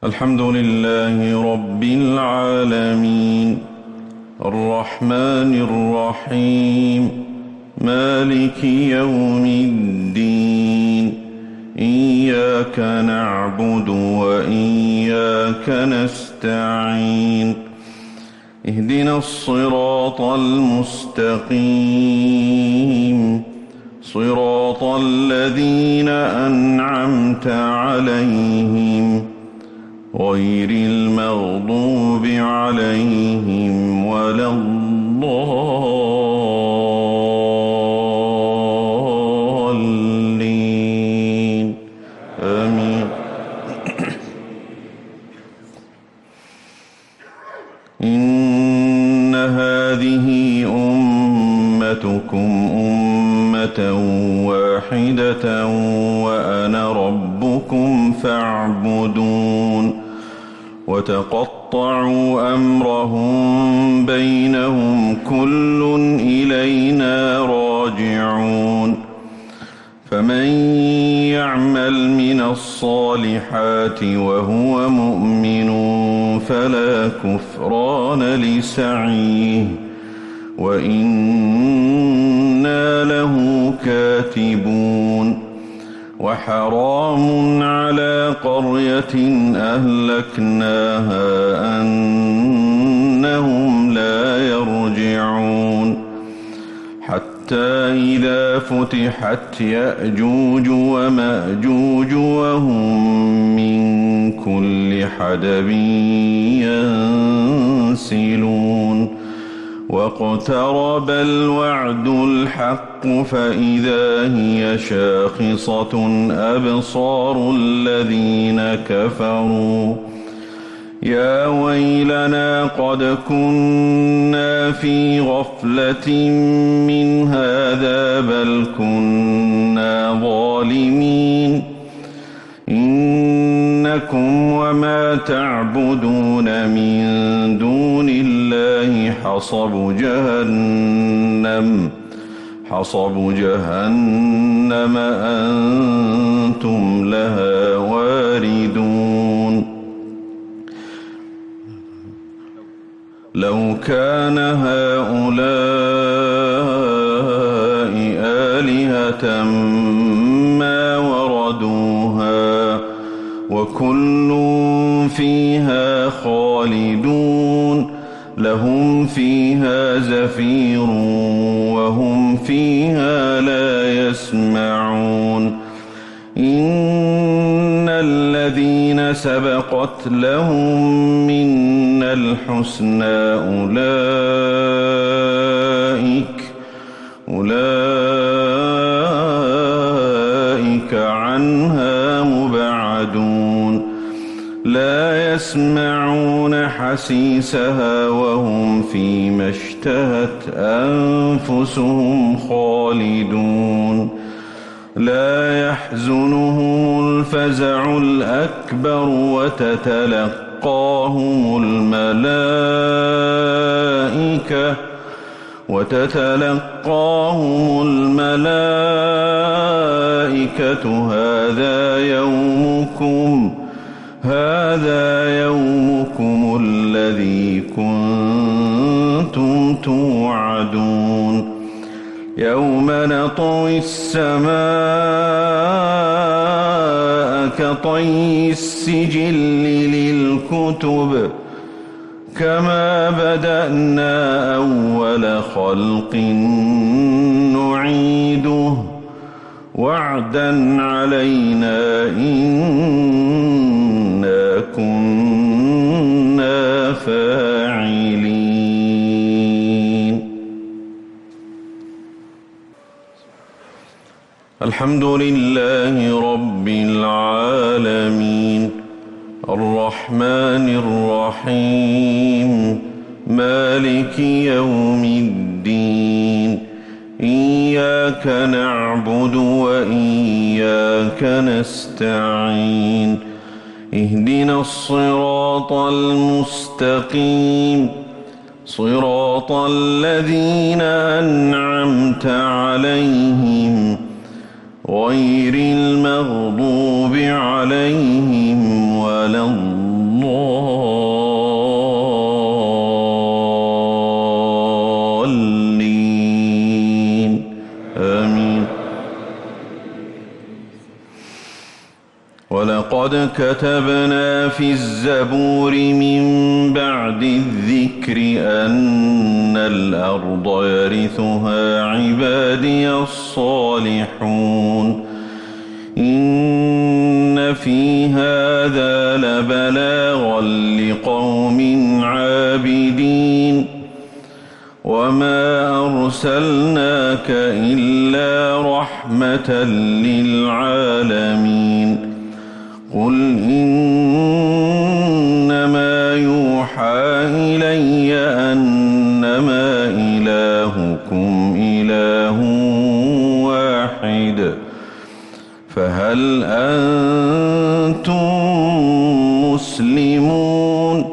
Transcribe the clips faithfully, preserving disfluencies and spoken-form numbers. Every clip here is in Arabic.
الحمد لله رب العالمين الرحمن الرحيم مالك يوم الدين إياك نعبد وإياك نستعين اهدنا الصراط المستقيم صراط الذين أنعمت عليهم غير المغضوب عليهم ولا الضالين آمين. إن هذه أمتكم أمة واحدة وأنا ربكم فاعبدون وتقطعوا أمرهم بينهم كل إلينا راجعون فمن يعمل من الصالحات وهو مؤمن فلا كفران لسعيه وإنا له كاتبون وحرام على قرية أهلكناها أنهم لا يرجعون حتى إذا فتحت يأجوج ومأجوج وهم من كل حدب ينسلون واقترب الوعد الحق فإذا هي شاخصة أبصار الذين كفروا يا ويلنا قد كنا في غفلة من هذا بل كنا ظالمين إنكم وما تعبدون من دون الله حصب جهنم حصب جهنم أنتم لها واردون لو كان هؤلاء آلهة ما وردوها وكل فيها خالدون لهم فيها زفير وهم فيها لا يسمعون إن الذين سبقت لهم منا الحسنى أولئك أولئك عنها مبعدون لا يسمعون حسيسها وهم فيما اشتهت أنفسهم خالدون لا يحزنهم الفزع الأكبر وتتلقاهم الملائكة وتتلقاهم الملائكة هذا يومكم هذا يومكم الذي كنتم توعدون يوم نطوي السماء كطي السجل للكتب كما بدأنا أول خلق نعيده وعدا علينا إنا كنا فاعلين. الحمد لله رب العالمين الرحمن الرحيم مالك يوم الدين إياك نعبد وإياك نستعين اهدنا الصراط المستقيم صراط الذين أنعمت عليهم غير المغضوب عليهم ولا الضالين ولقد كتبنا في الزبور من بعد الذكر أن الأرض يرثها عبادي الصالحون إن في هذا لبلاغا لقوم عابدين وما أرسلناك إلا رحمة للعالمين قل إنما يوحى إلي أنما إلهكم إله واحد فهل أنتم مسلمون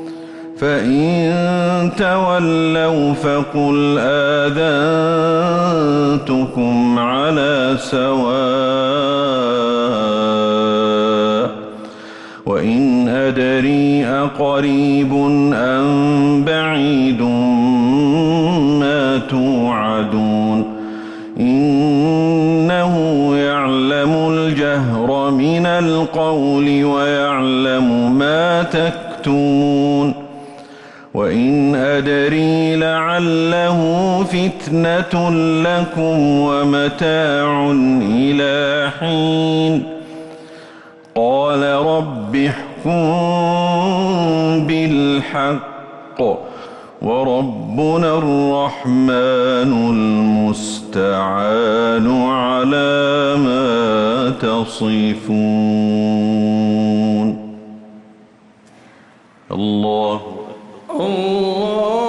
فإن تولوا فقل آذنتكم على سواء وإن أدري أقريب أم بعيد ما توعدون إنه يعلم الجهر من القول ويعلم ما تكتمون وإن أدري لعله فتنة لكم ومتاع إلى حين قال رب احكم بالحق وربنا الرحمن المستعان على ما تصفون. الله الله